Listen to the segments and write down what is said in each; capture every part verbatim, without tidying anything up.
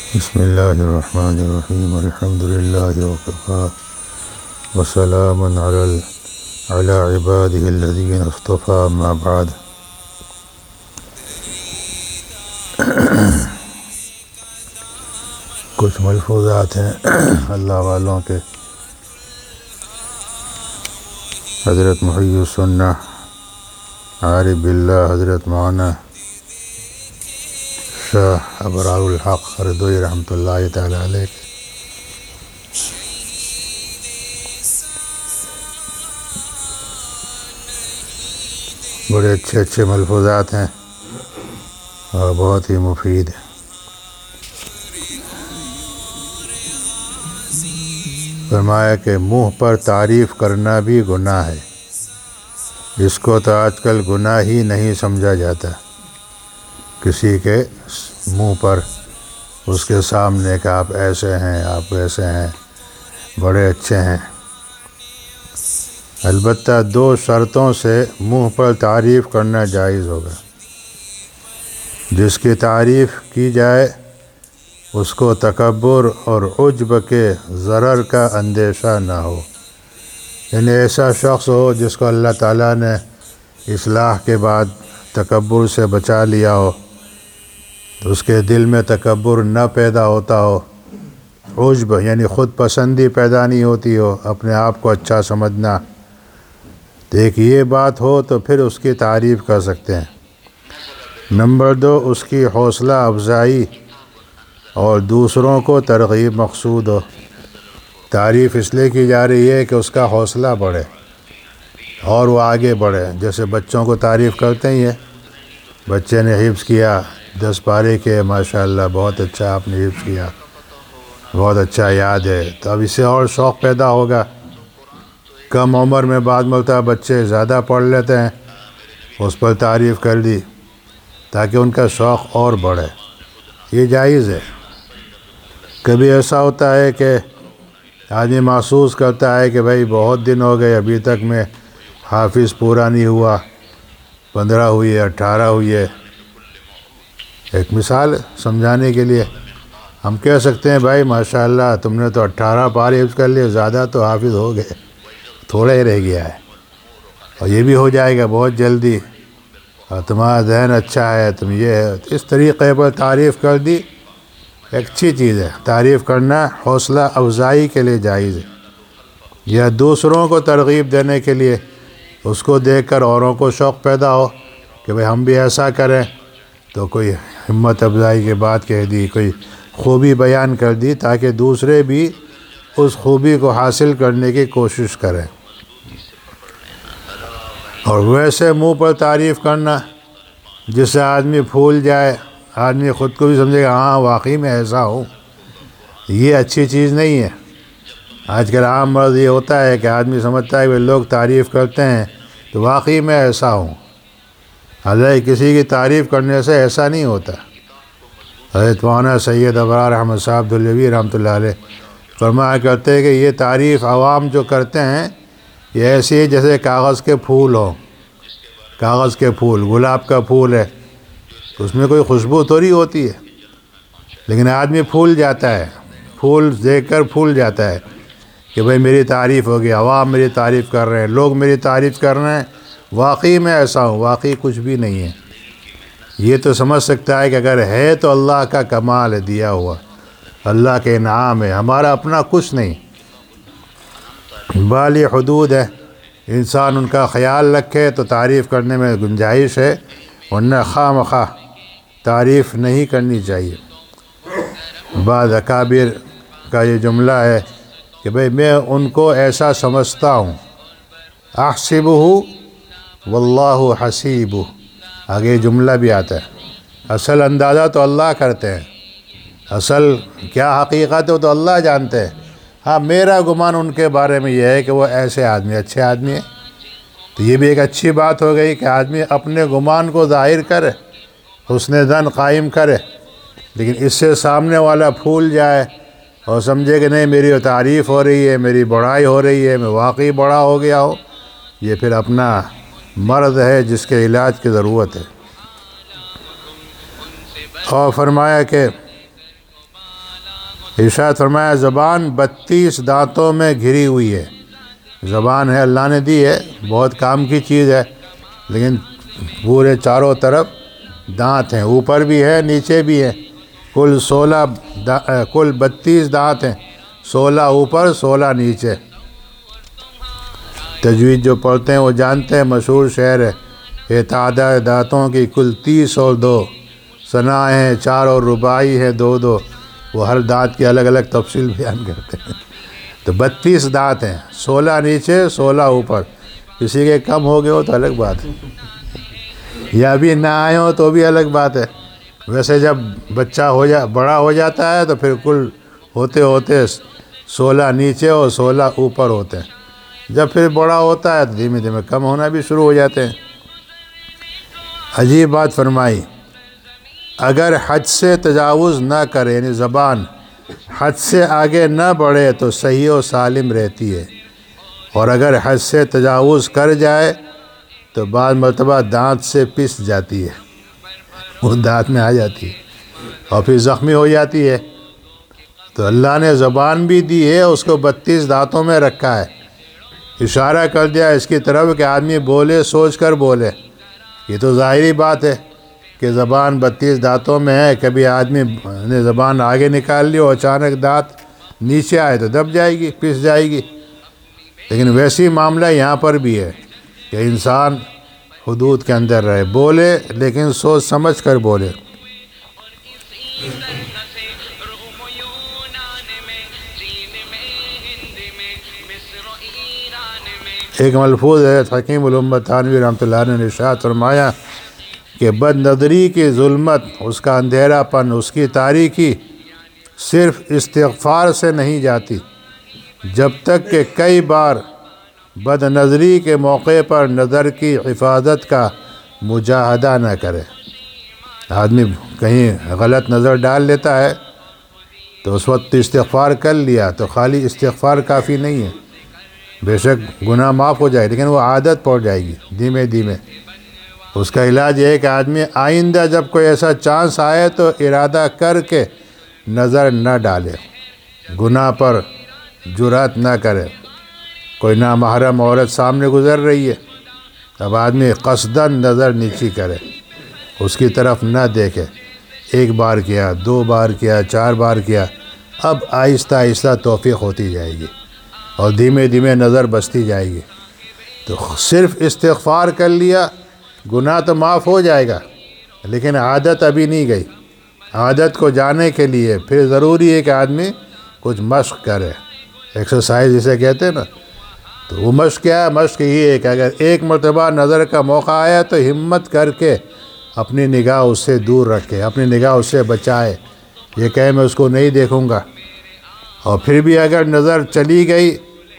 بسم اللہ الرحمن الرحیم الحمد للہ وکفی وسلام علی علی عبادہ الذین اصطفی اما بعد۔ کچھ ملفوظات ہیں اللہ والوں کے۔ حضرت محی السنہ عارف باللہ حضرت مولانا شاہ ابرار الحق ہردوئی رحمۃ اللہ تعالی علیہ کے بڑے اچھے اچھے ملفوظات ہیں اور بہت ہی مفید ہیں۔ فرمایا کہ منہ پر تعریف کرنا بھی گناہ ہے، اس کو تو آج کل گناہ ہی نہیں سمجھا جاتا۔ کسی کے منہ پر اس کے سامنے کہ آپ ایسے ہیں، آپ ویسے ہیں، بڑے اچھے ہیں۔ البتہ دو شرطوں سے منہ پر تعریف کرنا جائز ہوگا۔ جس کی تعریف کی جائے اس کو تکبر اور عجب کے ضرر کا اندیشہ نہ ہو، یعنی ایسا شخص ہو جس کو اللہ تعالیٰ نے اصلاح کے بعد تکبر سے بچا لیا ہو، تو اس کے دل میں تکبر نہ پیدا ہوتا ہو، عجب یعنی خود پسندی پیدا نہیں ہوتی ہو، اپنے آپ کو اچھا سمجھنا، تو ایک یہ بات ہو تو پھر اس کی تعریف کر سکتے ہیں۔ نمبر دو، اس کی حوصلہ افزائی اور دوسروں کو ترغیب مقصود ہو۔ تعریف اس لیے کی جا رہی ہے کہ اس کا حوصلہ بڑھے اور وہ آگے بڑھے۔ جیسے بچوں کو تعریف کرتے ہی ہیں، بچے نے حفظ کیا، دس پارے کے، ماشاءاللہ بہت اچھا آپ نے حفظ کیا، بہت اچھا یاد ہے، تو اب اسے اور شوق پیدا ہوگا۔ کم عمر میں بعض مرتبہ بچے زیادہ پڑھ لیتے ہیں، اس پر تعریف کر دی تاکہ ان کا شوق اور بڑھے، یہ جائز ہے۔ کبھی ایسا ہوتا ہے کہ آدمی محسوس کرتا ہے کہ بھائی بہت دن ہو گئے، ابھی تک میں حافظ پورا نہیں ہوا، پندرہ ہوئی ہے، اٹھارہ ہوئی ہے۔ ایک مثال سمجھانے کے لیے ہم کہہ سکتے ہیں بھائی ماشاءاللہ تم نے تو اٹھارہ پارے حفظ کر لیے، زیادہ تو حافظ ہو گئے، تھوڑا ہی رہ گیا ہے، اور یہ بھی ہو جائے گا بہت جلدی، اور تمہارا ذہن اچھا ہے، تم یہ ہے۔ اس طریقے پر تعریف کر دی، ایک اچھی چیز ہے۔ تعریف کرنا حوصلہ افزائی کے لیے جائز ہے، یا دوسروں کو ترغیب دینے کے لیے، اس کو دیکھ کر اوروں کو شوق پیدا ہو کہ بھئی ہم بھی ایسا کریں، تو کوئی ہمت افزائی کی بات کہہ دی، کوئی خوبی بیان کر دی، تاکہ دوسرے بھی اس خوبی کو حاصل کرنے کی کوشش کریں۔ اور ویسے منہ پر تعریف کرنا جس سے آدمی پھول جائے، آدمی خود کو بھی سمجھے گا ہاں واقعی میں ایسا ہوں، یہ اچھی چیز نہیں ہے۔ آج کل عام مرض یہ ہوتا ہے کہ آدمی سمجھتا ہے کہ لوگ تعریف کرتے ہیں تو واقعی میں ایسا ہوں، حالانکہ کسی کی تعریف کرنے سے ایسا نہیں ہوتا۔ حضرت مولانا سید ابرار احمد صاحب دہلوی رحمۃ اللہ علیہ فرمایا کرتے ہیں کہ یہ تعریف عوام جو کرتے ہیں یہ ایسی ہے جیسے کاغذ کے پھول ہوں۔ کاغذ کے پھول، گلاب کا پھول ہے، اس میں کوئی خوشبو تھوڑی ہوتی ہے، لیکن آدمی پھول جاتا ہے، پھول دیکھ کر پھول جاتا ہے کہ بھئی میری تعریف ہوگی، عوام میری تعریف کر رہے ہیں، لوگ میری تعریف کر رہے ہیں، واقعی میں ایسا ہوں، واقعی کچھ بھی نہیں ہے۔ یہ تو سمجھ سکتا ہے کہ اگر ہے تو اللہ کا کمال ہے، دیا ہوا اللہ کے انعام ہے، ہمارا اپنا کچھ نہیں۔ بالی حدود ہے، انسان ان کا خیال رکھے تو تعریف کرنے میں گنجائش ہے، ورنہ خواہ مخواہ تعریف نہیں کرنی چاہیے۔ بعض اکابر کا یہ جملہ ہے کہ بھئی میں ان کو ایسا سمجھتا ہوں، احسبہ واللہ حسیبہ، آگے جملہ بھی آتا ہے، اصل اندازہ تو اللہ کرتے ہیں، اصل کیا حقیقت ہے تو اللہ جانتے ہیں، ہاں میرا گمان ان کے بارے میں یہ ہے کہ وہ ایسے آدمی اچھے آدمی ہیں۔ تو یہ بھی ایک اچھی بات ہو گئی کہ آدمی اپنے گمان کو ظاہر کرے، حسن ظن قائم کرے، لیکن اس سے سامنے والا پھول جائے اور سمجھے کہ نہیں میری تعریف ہو رہی ہے، میری بڑائی ہو رہی ہے، میں واقعی بڑا ہو گیا ہوں، یہ پھر اپنا مرض ہے جس کے علاج کی ضرورت ہے۔ اور فرمایا کہ ارشاد فرمایا زبان بتیس دانتوں میں گھری ہوئی ہے. زبان ہے اللہ نے دی ہے، بہت کام کی چیز ہے، لیکن پورے چاروں طرف دانت ہیں، اوپر بھی ہے نیچے بھی ہے. کل سولہ کل بتیس دانت ہیں، سولہ اوپر سولہ نیچے. تجوید جو پڑھتے ہیں وہ جانتے ہیں، مشہور شعر ہے، یہ تعداد دانتوں کی کل تیس اور دو، ثنا ہیں چار اور رباعی ہے دو دو. وہ ہر دانت کی الگ الگ تفصیل بیان کرتے ہیں. تو بتیس دانت ہیں، سولہ نیچے سولہ اوپر. کسی کے کم ہو گئے ہو تو الگ بات ہے، یا ابھی نہ آئے ہو تو بھی الگ بات ہے. ویسے جب بچہ ہو جا بڑا ہو جاتا ہے تو پھر کل ہوتے ہوتے سولہ نیچے اور سولہ اوپر ہوتے ہیں. جب پھر بڑا ہوتا ہے تو دھیمے دھیمے کم ہونا بھی شروع ہو جاتے ہیں. عجیب بات فرمائی، اگر حد سے تجاوز نہ کرے، یعنی زبان حد سے آگے نہ بڑھے تو صحیح و سالم رہتی ہے، اور اگر حد سے تجاوز کر جائے تو بعض مرتبہ دانت سے پس جاتی ہے، وہ دانت میں آ جاتی ہے اور پھر زخمی ہو جاتی ہے. تو اللہ نے زبان بھی دی ہے، اس کو بتیس دانتوں میں رکھا ہے. اشارہ کر دیا اس کی طرف کہ آدمی بولے سوچ کر بولے. یہ تو ظاہری بات ہے کہ زبان بتیس دانتوں میں ہے، کبھی آدمی نے زبان آگے نکال لی اور اچانک دانت نیچے آئے تو دب جائے گی، پس جائے گی. لیکن ویسی معاملہ یہاں پر بھی ہے کہ انسان حدود کے اندر رہے، بولے لیکن سوچ سمجھ کر بولے. ایک ملفوظ ہے، حکیم الامت تھانوی رحمۃ اللہ علیہ نے ارشاد فرمایا کہ بد نظری کی ظلمت، اس کا اندھیرا پن، اس کی تاریکی صرف استغفار سے نہیں جاتی جب تک کہ کئی بار بد نظری کے موقع پر نظر کی حفاظت کا مجاہدہ نہ کرے. آدمی کہیں غلط نظر ڈال لیتا ہے تو اس وقت استغفار کر لیا تو خالی استغفار کافی نہیں ہے. بے شک گناہ معاف ہو جائے لیکن وہ عادت پڑ جائے گی دھیمے دھیمے. اس کا علاج یہ ہے کہ آدمی آئندہ جب کوئی ایسا چانس آئے تو ارادہ کر کے نظر نہ ڈالے، گناہ پر جرأت نہ کرے. کوئی نامحرم عورت سامنے گزر رہی ہے، اب آدمی قصداً نظر نیچی کرے، اس کی طرف نہ دیکھے. ایک بار کیا، دو بار کیا، چار بار کیا، اب آہستہ آہستہ توفیق ہوتی جائے گی اور دھیمے دھیمے نظر بچتی جائے گی. تو صرف استغفار کر لیا، گناہ تو معاف ہو جائے گا لیکن عادت ابھی نہیں گئی. عادت کو جانے کے لیے پھر ضروری ہے کہ آدمی کچھ مشق کرے، ایکسرسائز جسے کہتے ہیں نا. تو وہ مشق کیا ہے؟ مشق یہ ہے کہ اگر ایک مرتبہ نظر کا موقع آیا تو ہمت کر کے اپنی نگاہ اس سے دور رکھے، اپنی نگاہ اس سے بچائے. یہ کہے میں اس کو نہیں دیکھوں گا، اور پھر بھی اگر نظر چلی گئی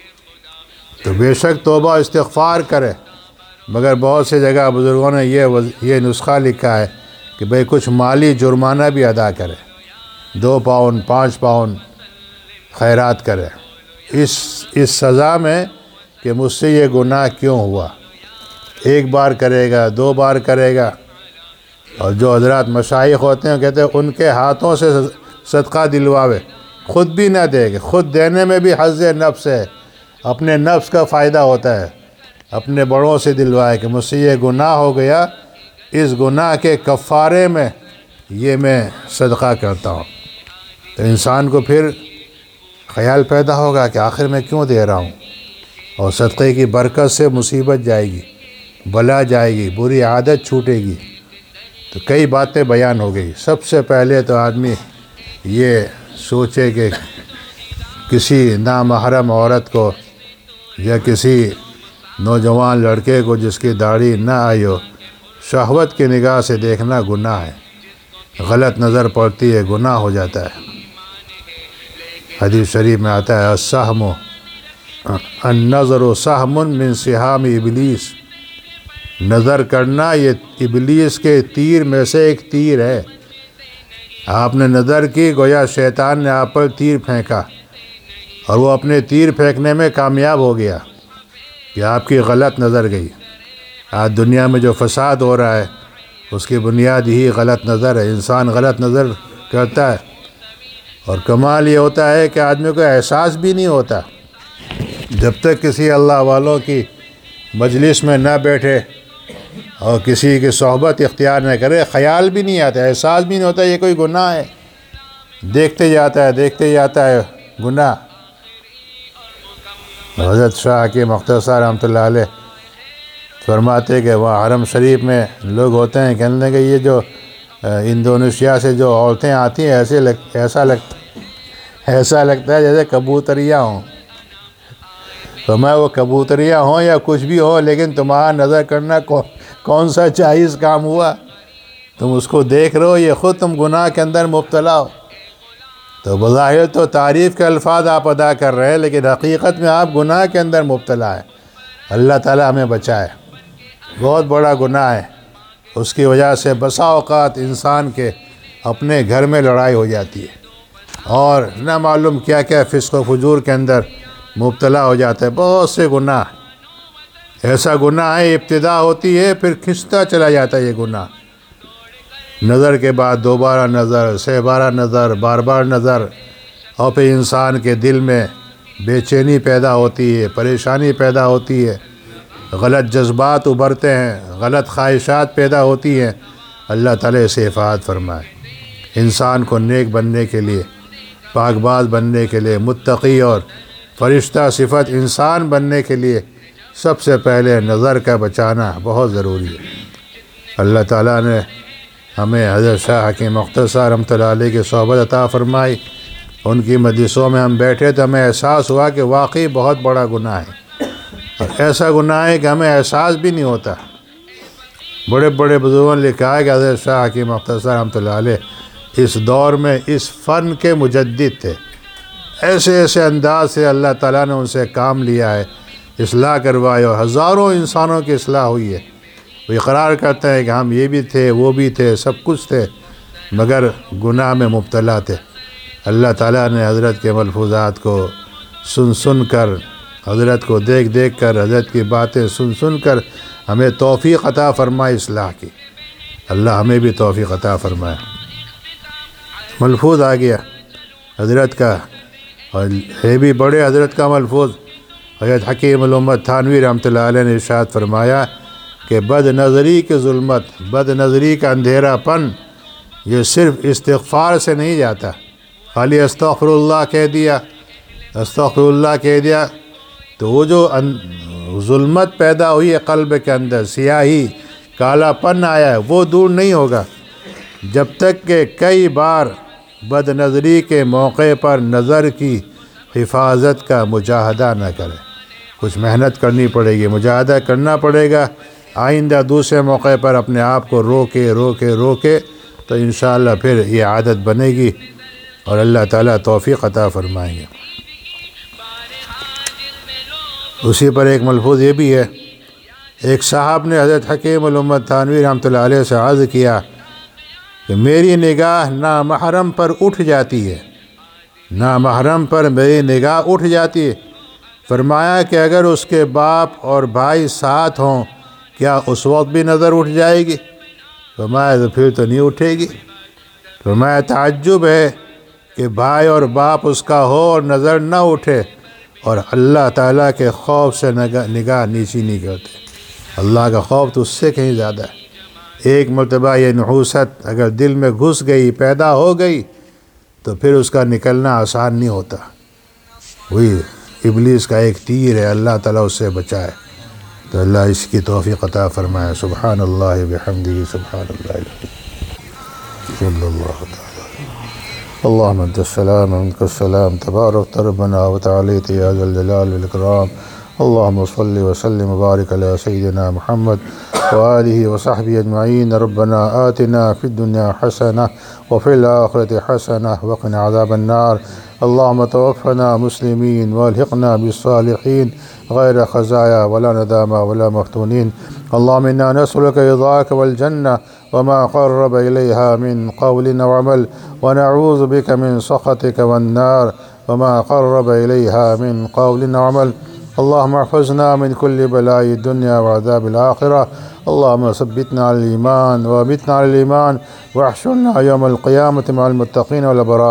تو بے شک توبہ استغفار کرے. مگر بہت سے جگہ بزرگوں نے یہ یہ نسخہ لکھا ہے کہ بھئی کچھ مالی جرمانہ بھی ادا کرے، دو پاؤن پانچ پاؤن خیرات کرے اس اس سزا میں کہ مجھ سے یہ گناہ کیوں ہوا. ایک بار کرے گا، دو بار کرے گا. اور جو حضرات مشائخ ہوتے ہیں کہتے ہیں ان کے ہاتھوں سے صدقہ دلواوے، خود بھی نہ دے گے. خود دینے میں بھی حظ نفس ہے، اپنے نفس کا فائدہ ہوتا ہے. اپنے بڑوں سے دلوائے کہ مجھ سے یہ گناہ ہو گیا، اس گناہ کے کفارے میں یہ میں صدقہ کرتا ہوں. تو انسان کو پھر خیال پیدا ہوگا کہ آخر میں کیوں دے رہا ہوں، اور صدقے کی برکت سے مصیبت جائے گی، بلا جائے گی، بری عادت چھوٹے گی. تو کئی باتیں بیان ہو گئی. سب سے پہلے تو آدمی یہ سوچے کہ کسی نامحرم عورت کو یا کسی نوجوان لڑکے کو جس کی داڑھی نہ آئی ہو، شہوت کی نگاہ سے دیکھنا گناہ ہے. غلط نظر پڑتی ہے، گناہ ہو جاتا ہے. حدیث شریف میں آتا ہے السہم النظر سہم من سہام ابلیس، نظر کرنا یہ ابلیس کے تیر میں سے ایک تیر ہے. آپ نے نظر کی، گویا شیطان نے آپ پر تیر پھینکا اور وہ اپنے تیر پھینکنے میں کامیاب ہو گیا کہ آپ کی غلط نظر گئی. آج دنیا میں جو فساد ہو رہا ہے اس کی بنیاد ہی غلط نظر ہے. انسان غلط نظر کرتا ہے اور کمال یہ ہوتا ہے کہ آدمی کو احساس بھی نہیں ہوتا جب تک کسی اللہ والوں کی مجلس میں نہ بیٹھے اور کسی کی صحبت اختیار نہ کرے، خیال بھی نہیں آتا، احساس بھی نہیں ہوتا یہ کوئی گناہ ہے، دیکھتے جاتا ہے دیکھتے جاتا ہے گناہ۔ حضرت شاہ کی مختصر رحمۃ اللہ علیہ فرماتے کہ وہاں حرم شریف میں لوگ ہوتے ہیں، کہنے لگے یہ جو انڈونیشیا سے جو عورتیں آتی ہیں ایسے لگ ایسا لگتا ایسا لگتا ہے جیسے کبوتریاں ہوں۔ فرمایا وہ کبوتریاں ہوں یا کچھ بھی ہو، لیکن تمہارا نظر کرنا کون سا جائز کام ہوا؟ تم اس کو دیکھ رہے ہو، یہ خود تم گناہ کے اندر مبتلا ہو۔ تو بظاہر تو تعریف کے الفاظ آپ ادا کر رہے ہیں، لیکن حقیقت میں آپ گناہ کے اندر مبتلا ہے۔ اللہ تعالیٰ ہمیں بچائے، بہت بڑا گناہ ہے۔ اس کی وجہ سے بسا اوقات انسان کے اپنے گھر میں لڑائی ہو جاتی ہے اور نہ معلوم کیا کیا فسق و فجور کے اندر مبتلا ہو جاتا ہے۔ بہت سے گناہ، ایسا گناہ ہے ابتدا ہوتی ہے پھر کھنچتا چلا جاتا ہے یہ گناہ، نظر کے بعد دوبارہ نظر، سہ بارہ نظر، بار بار نظر، اور پھر انسان کے دل میں بے چینی پیدا ہوتی ہے، پریشانی پیدا ہوتی ہے، غلط جذبات ابھرتے ہیں، غلط خواہشات پیدا ہوتی ہیں۔ اللہ تعالیٰ سے حفاظت فرمائے۔ انسان کو نیک بننے کے لیے، پاک باز بننے کے لیے، متقی اور فرشتہ صفت انسان بننے کے لیے سب سے پہلے نظر کا بچانا بہت ضروری ہے۔ اللہ تعالیٰ نے ہمیں حضرت شاہ حکیم مختصر رحمۃ اللہ علیہ کی صحبت عطا فرمائی، ان کی مجلسوں میں ہم بیٹھے تو ہمیں احساس ہوا کہ واقعی بہت بڑا گناہ ہے، اور ایسا گناہ ہے کہ ہمیں احساس بھی نہیں ہوتا۔ بڑے بڑے بزرگوں نے لکھا ہے کہ حضرت شاہ حکیم مختصر رحمۃ اللہ علیہ اس دور میں اس فن کے مجدد تھے، ایسے ایسے انداز سے اللہ تعالیٰ نے ان سے کام لیا ہے، اصلاح کروائی، اور ہزاروں انسانوں کی اصلاح ہوئی ہے۔ وہ اقرار کرتے ہیں کہ ہم یہ بھی تھے، وہ بھی تھے، سب کچھ تھے، مگر گناہ میں مبتلا تھے۔ اللہ تعالیٰ نے حضرت کے ملفوظات کو سن سن کر، حضرت کو دیکھ دیکھ کر، حضرت کی باتیں سن سن کر ہمیں توفیق عطا فرمائے اصلاح کی۔ اللہ ہمیں بھی توفیق عطا فرمائے۔ ملفوظ آ گیا حضرت کا، اور ہے بھی بڑے حضرت کا ملفوظ۔ حضرت حکیم الامت تھانوی رحمۃ اللہ علیہ نے ارشاد فرمایا کہ بد نظری کی ظلمت، بد نظری کا اندھیرا پن، یہ صرف استغفار سے نہیں جاتا۔ خالی استغفر اللہ کہہ دیا، استغفر اللہ کہہ دیا تو وہ جو ظلمت پیدا ہوئی ہے قلب کے اندر، سیاہی، کالا پن آیا ہے، وہ دور نہیں ہوگا جب تک کہ کئی بار بد نظری کے موقع پر نظر کی حفاظت کا مجاہدہ نہ کرے۔ کچھ محنت کرنی پڑے گی، مجاہدہ کرنا پڑے گا، آئندہ دوسرے موقع پر اپنے آپ کو روکے روکے روکے تو انشاءاللہ پھر یہ عادت بنے گی اور اللہ تعالیٰ توفیق عطا فرمائیں گے۔ اسی پر ایک ملفوظ یہ بھی ہے، ایک صاحب نے حضرت حکیم الامت تھانوی رحمۃ اللہ علیہ سے عرض کیا کہ میری نگاہ نامحرم پر اٹھ جاتی ہے، نامحرم پر میری نگاہ اٹھ جاتی ہے۔ فرمایا کہ اگر اس کے باپ اور بھائی ساتھ ہوں کیا اس وقت بھی نظر اٹھ جائے گی؟ فرمایا تو پھر تو نہیں اٹھے گی۔ فرمایا تعجب ہے کہ بھائی اور باپ اس کا ہو اور نظر نہ اٹھے، اور اللہ تعالیٰ کے خوف سے نگاہ نیچی نہیں کرتے۔ اللہ کا خوف تو اس سے کہیں زیادہ ہے۔ ایک مرتبہ یہ نحوست اگر دل میں گھس گئی، پیدا ہو گئی، تو پھر اس کا نکلنا آسان نہیں ہوتا۔ وہی ابلیس کا ایک تیر ہے، اللہ تعالیٰ اس سے بچائے۔ تو اللہ اس کی توفیق عطا فرمائے۔ سبحان اللہ بحمدہ، سبحان اللہ العظیم، صلی اللہ تعالیٰ۔ اللہم انت السلام ومنک السلام، تبارک ربنا وتعالیت یا ذا الجلال والاکرام۔ اللہم صل وسلم وبارک علی سیدنا محمد وآلہ وصحبہ اجمعین۔ ربنا آتنا فی الدنیا حسنہ وفی الآخرۃ حسنہ وقنا عذاب النار۔ اللہم توفنا مسلمین والحقنا بالصالحین غیر خزایا ولا ندامہ ولا مفتونین۔ اللہم انا نسألک رضاک والجنہ وما قرب الیہا من قول وعمل، ونعوذ بک من سخطک والنار وما قرب الیہا من قول وعمل۔ اللہم احفظنا من كل بلاء الدنیا وعذاب الآخرہ۔ اللہم ثبتنا على الإيمان وامتنا على الإيمان واحشرنا يوم القيامة مع المتقين والأبرار۔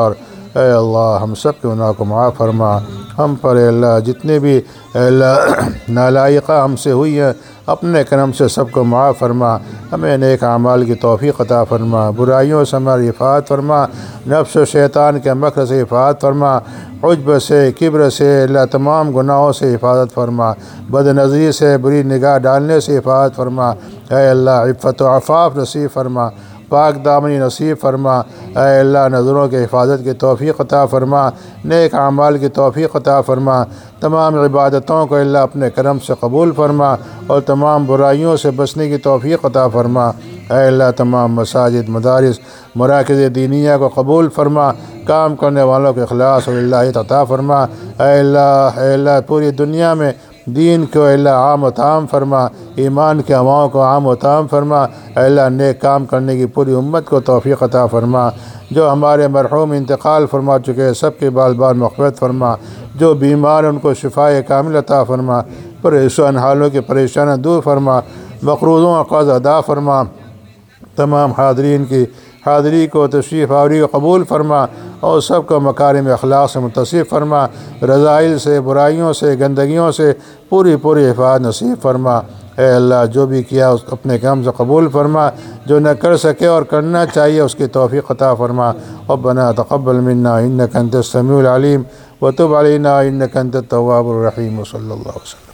اے اللہ ہم سب کے گناہ کو معاف فرما، ہم پر اے اللہ جتنے بھی اے اللہ نالائقہ ہم سے ہوئی ہیں اپنے کرم سے سب کو معاف فرما، ہمیں نیک اعمال کی توفیق عطا فرما، برائیوں سے ہماری حفاظت فرما، نفس و شیطان کے مکر سے حفاظت فرما، عجب سے، کبر سے اللہ تمام گناہوں سے حفاظت فرما، بد نظری سے، بری نگاہ ڈالنے سے حفاظت فرما، اے اللہ عفت و عفاف نصیب فرما، پاک دامنی نصیب فرما، اے اللہ نظروں کے حفاظت کی توفیق عطا فرما، نیک اعمال کی توفیق عطا فرما، تمام عبادتوں کو اللہ اپنے کرم سے قبول فرما اور تمام برائیوں سے بچنے کی توفیق عطا فرما، اے اللہ تمام مساجد، مدارس، مراکز دینیہ کو قبول فرما، کام کرنے والوں کو اخلاص اور اللہ عطا فرما، اے اللہ اے اللہ پوری دنیا میں دین کو اے اللہ عام و تام فرما، ایمان کے ہواؤں کو عام و تام فرما، اے اللہ نیک کام کرنے کی پوری امت کو توفیق عطا فرما، جو ہمارے مرحوم انتقال فرما چکے ہیں سب کے بال بال مغفرت فرما، جو بیمار ان کو شفائے کامل عطا فرما، پریشان حالوں کی پریشانیاں دور فرما، مقروضوں کا قرض ادا فرما، تمام حاضرین کی حاضری کو، تشریف آوری کو قبول فرما اور سب کو مکارم اخلاق سے متصف فرما، رذائل سے، برائیوں سے، گندگیوں سے پوری پوری حفاظت نصیب فرما، اے اللہ جو بھی کیا اس اپنے کام سے قبول فرما، جو نہ کر سکے اور کرنا چاہیے اس کی توفیق عطا فرما، ربنا تقبل منا انک انت السمیع العلیم وتب علینا انک انت التواب الرحیم، صلی اللہ علیہ وسلم۔